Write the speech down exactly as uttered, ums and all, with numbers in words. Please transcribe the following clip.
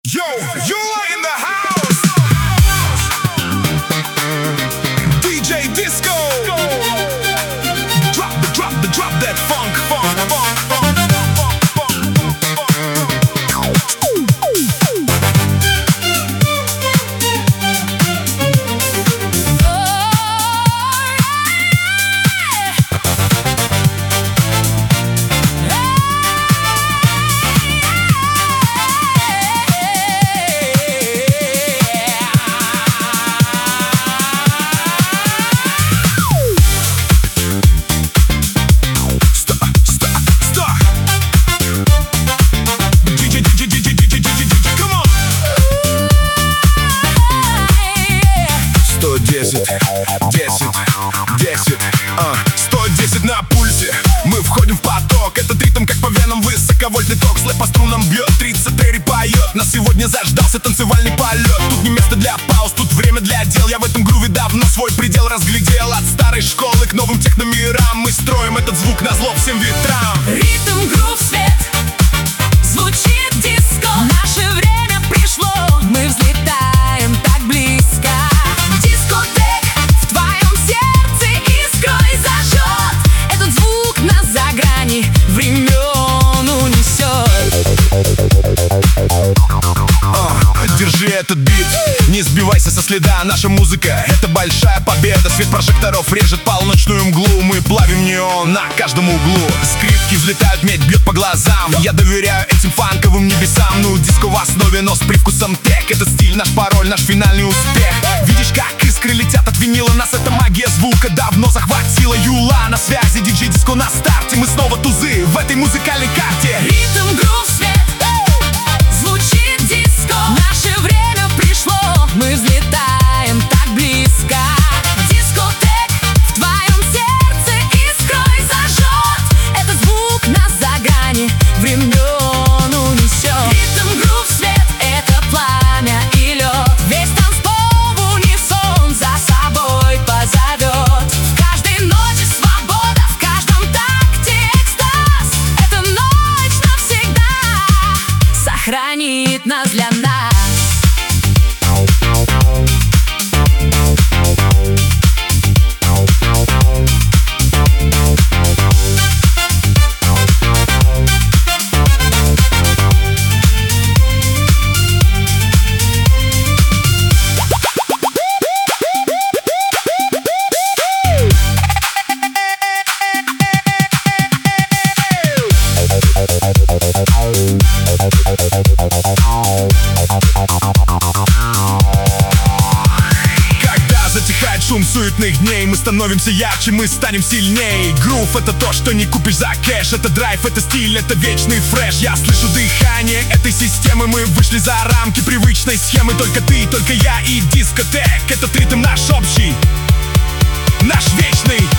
Yo, you are in the house. ди джей Disco. Drop the, drop the, drop that funk, funk, funk, funk. Десять, десять, десять, а, сто десять на пульсе. Мы входим в поток. Этот ритм как по венам, высоковольтный ток. Слэп по струнам бьет, тридцать три поет. Нас сегодня заждался танцевальный полет. Тут не место для пауз, тут время для дел. Я в этом груве давно свой предел разглядел. От старой школы к новым техномирам мы строим этот звук назло всем ветрам. Ритм, грув, свет, звучит диско. Наше время пришло, мы взлетаем так близко. Держи этот бит, не сбивайся со следа. Наша музыка — это большая победа. Свет прожекторов режет полночную мглу. Мы плавим неон на каждом углу. Скрипки взлетают, медь бьет по глазам. Я доверяю этим фанковым небесам. Ну, диско в основе, но с привкусом тек. Этот стиль — наш пароль, наш финальный успех. Видишь, как искры летят от винила. Нас эта магия звука давно захватила. Юла на связи, ди джей Disco на старте. Мы снова тузы в этой музыкальной карте. Ритм, грув, свет, звучит диско. Наше время пришло, мы взлетаем так близко. Дискотек в твоем сердце искрой зажжет. Этот звук нас за грани времен унесет. Ритм, грув, свет, это пламя и лед. Весь танцпол в унисон за собой позовет. В каждой ночи свобода, в каждом такте экстаз. Эта ночь навсегда сохранит нас для нас. Когда затихает шум суетных дней, мы становимся ярче, мы станем сильнее. Грув — это то, что не купишь за кэш. Это драйв, это стиль, это вечный фреш. Я слышу дыхание этой системы. Мы вышли за рамки привычной схемы. Только ты, только я и дискотек. Этот ритм наш общий, наш вечный.